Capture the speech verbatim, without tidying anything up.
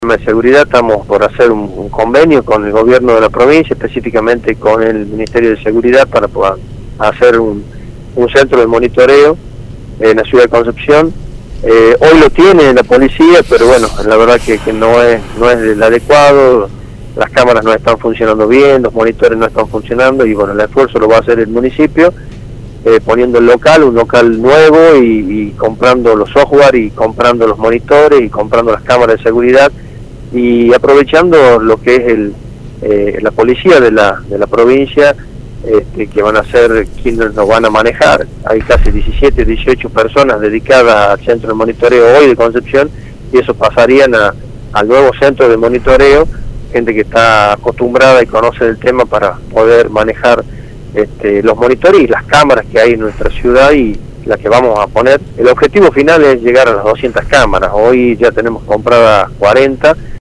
De seguridad estamos por hacer un, un convenio con el gobierno de la provincia, específicamente con el Ministerio de Seguridad, para poder hacer un, un centro de monitoreo en la ciudad de Concepción. Eh, hoy lo tiene la policía, pero bueno, la verdad que, que no es no es el adecuado, las cámaras no están funcionando bien, los monitores no están funcionando, y bueno, el esfuerzo lo va a hacer el municipio, eh, poniendo el local, un local nuevo, y, y comprando los software, y comprando los monitores, y comprando las cámaras de seguridad, y aprovechando lo que es el eh, la policía de la de la provincia, este, que van a ser quienes nos van a manejar. Hay casi diecisiete, dieciocho personas dedicadas al centro de monitoreo hoy de Concepción, y eso pasarían a, al nuevo centro de monitoreo, gente que está acostumbrada y conoce el tema para poder manejar este, los monitores y las cámaras que hay en nuestra ciudad y las que vamos a poner. El objetivo final es llegar a las doscientas cámaras. Hoy ya tenemos compradas cuarenta.